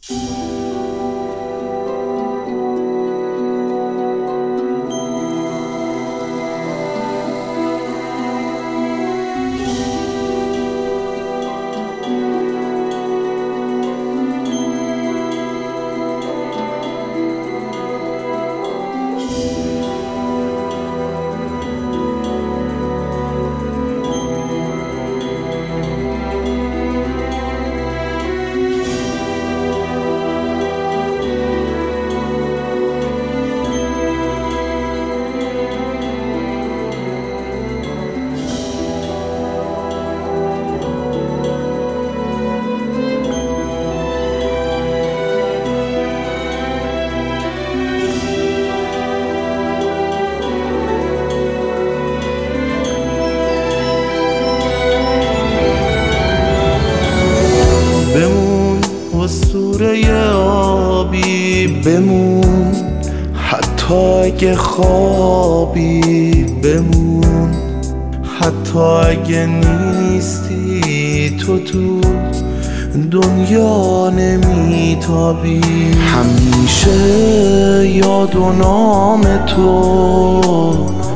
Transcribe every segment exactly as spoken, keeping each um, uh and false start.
اسطوره آبی بمون، حتی اگه خوابی بمون، حتی اگه نیستی تو تو دنیا نمیتابی. همیشه یاد و نام تو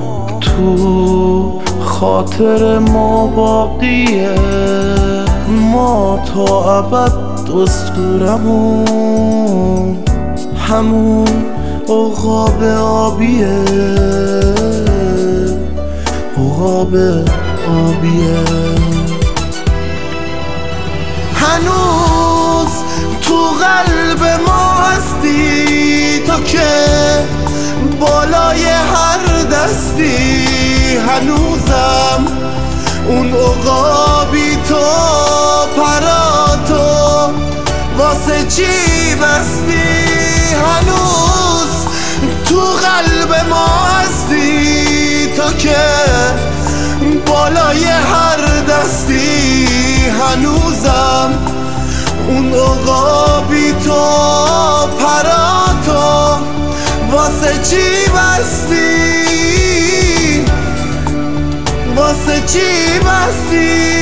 تو خاطر ما باقیه، ما تا ابد اسطورمون همون عقاب آبیه، عقاب آبیه. هنوز تو قلب ما هستی تو که بالای هر دستی، هنوزم اون عقابی تو پراتو واسه چی بستی. هنوز تو قلب ما هستی تو که بالای هر دستی، هنوزم اون عقابی تو پراتو واسه چی بستی، واسه چی بستی.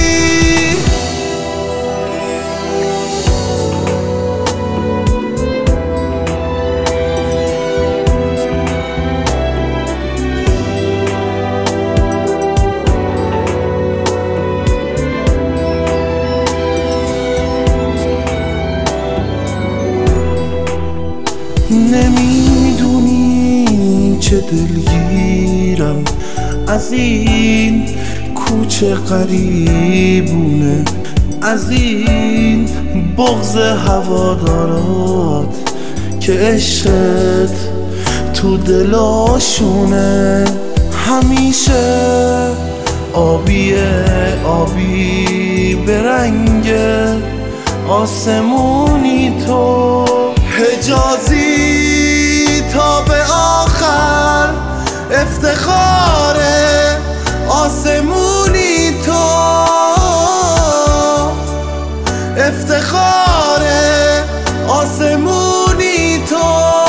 نمیدونی چه دلگیرم از این کوچه قریبونه، از این بغض هوادارات که عشقت تو دلاشونه. همیشه آبیه آبی به رنگ آسمونی تو، حجازی تا به آخر افتخار آسمونی تو، افتخار آسمونی تو.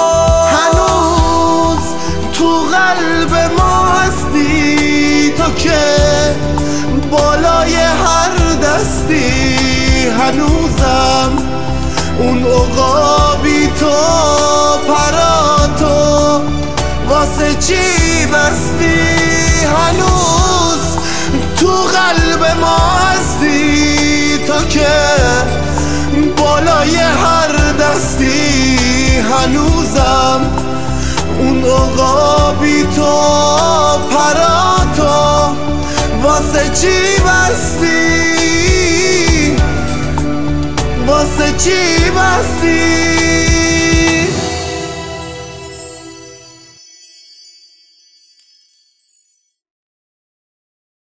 هنوز تو قلب ما هستی تو که بالای هر دستی، هنوزم اون عقابی تو پراتو واسه چی بستی. هنوز تو قلب ما هستی تو که بالای هر دستی، هنوزم اون عقابی تو پراتو واسه چی بستی، واسه چی بستی.